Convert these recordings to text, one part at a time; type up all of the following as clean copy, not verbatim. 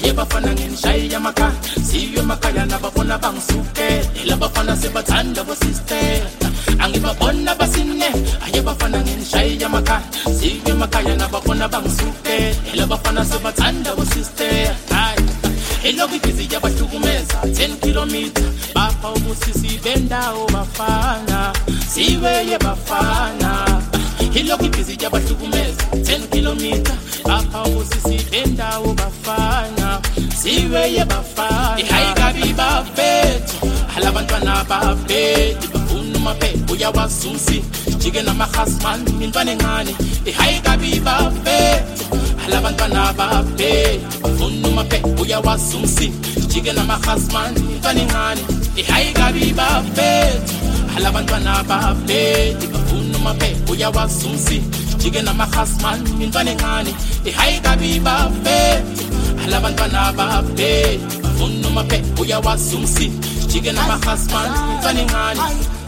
ayebafana ngenishaya maka siyo emakhaya nabafuna bangisuke labafana sebathanda bosiste angibabona basine ayebafana ngenishaya maka siyo emakhaya nabafuna bangisuke labafana sebathanda bosiste elokibhizi yabahlukumeza 10 km bapha ubusisi bendawo bafana siweye bafana elokibhizi yabahlukumeza 10 km bapha ubusisi bendawo bafana siweye bafana ihayikabi bafethu alabantwana bafethu bafuna umaphepha uyawazumsi jike namahasman intwana encane ihayikabi bafethu alabantwana bafethu bafuna umaphepha uyawazumsi jike namahasman intwana encane ihayikabi bafethu alabantwana bafethu bafuna umaphepha uyawazumsi jike namahasman intwana encane ihayikabi bafethu alabantwana bafethu bafuna umaphepha uyawazumsi jike namahasman intwana encane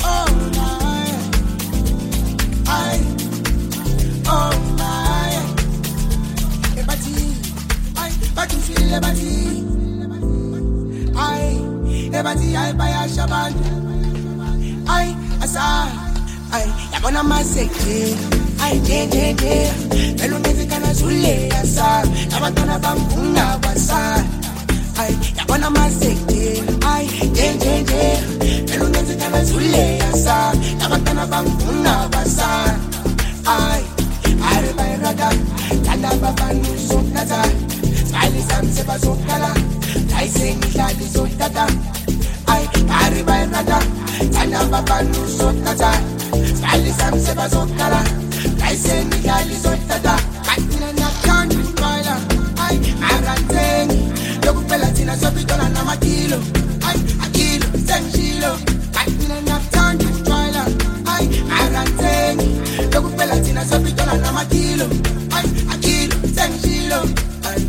Ebati ay baya shaban ay asa ay yabona maseke ay je belo nezikana zule asa abantwana banguna basa ay yabona maseke ay je belo nezikana zule asa abantwana banguna basa ay are bayraga tanda babanu sokata skali samse basokala Taiseng ihlali sotata ay ari bayrada tanda babanu sotata skali samse basokala Taiseng ihlali sotata katina nakandu twala ay aranteng lokupela tina sobitola na makilo ay akilo senshilo katina nakandu twala ay aranteng lokupela tina sobitola na makilo ay akilo senshilo ay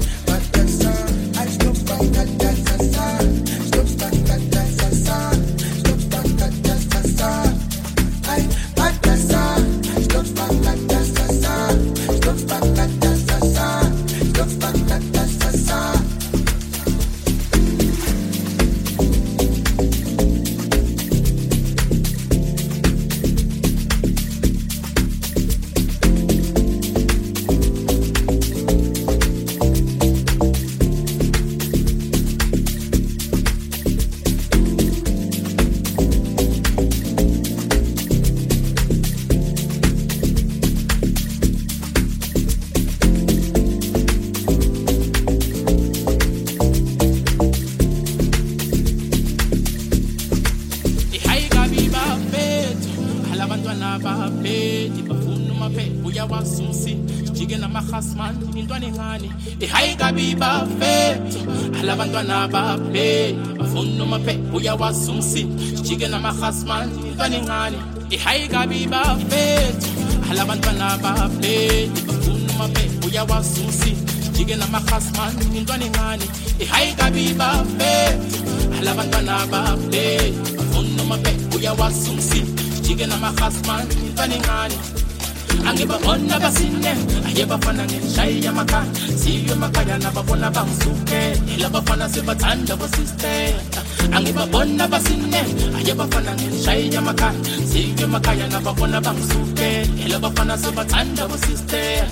alabantwana bafethu bafuna umaphepha uyawazumsi jike namahasman intwana encane ihayikabi bafethu alabantwana bafethu bafuna umaphepha uyawazumsi jike namahasman intwana encane ihayikabi bafethu alabantwana bafethu bafuna umaphepha uyawazumsi jike namahasman intwana encane angibabona basine ayebafana ngenishaya maka siyo emakhaya nabafuna bangisuke labafana sebathanda bosiste angibabona basine ayebafana ngenishaya maka siyo emakhaya nabafuna bangisuke labafana sebathanda bosiste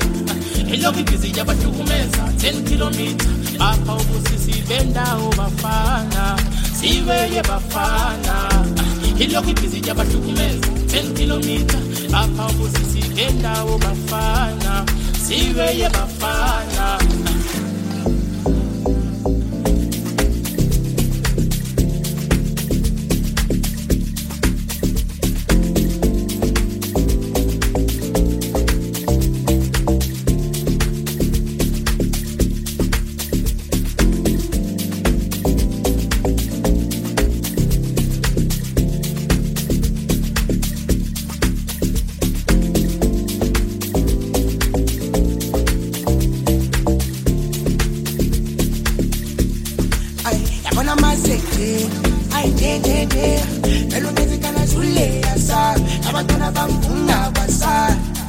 elokibhizi yabahlukumeza 10 km bapha ubusisi bendawo bafana siweye bafana elokibhizi yabahlukumeza 10 km bapha ubusisi bendawo bafana siweye bafana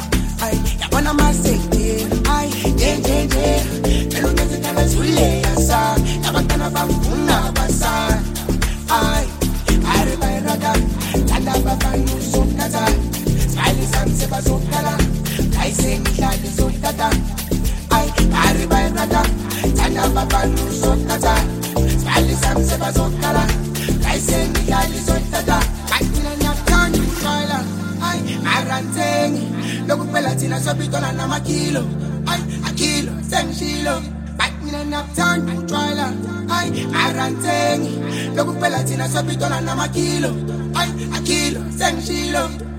Ay, ayisengidlali zotata ay ariba brada thanda babantu zotata sibali sami sebazokhala ayisengidlali zotata mina ngiyakuthanda ukushayela ay marantengi lokuphela thina sobitona namakilo ay akilo sengishilo mina ngiyakuthanda ukushayela ay marantengi lokuphela thina sobitona namakilo ay akilo sengishilo